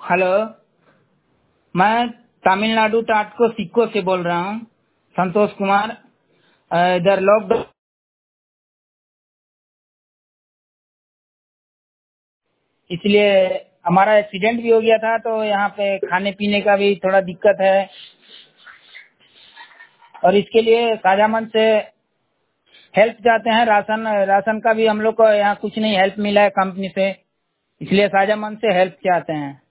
Hello. मैं तमिलनाडु टाटको सिक्को से बोल रहा हूँ, संतोष कुमार। इधर लॉकडाउन, इसलिए हमारा एक्सीडेंट भी हो गया था, तो यहाँ पे खाने पीने का भी थोड़ा दिक्कत है। और इसके लिए साझामंद से हेल्प चाहते हैं। राशन राशन का भी हम लोग को यहाँ कुछ नहीं हेल्प मिला है कंपनी से, इसलिए साझामंद से हेल्प चाहते हैं।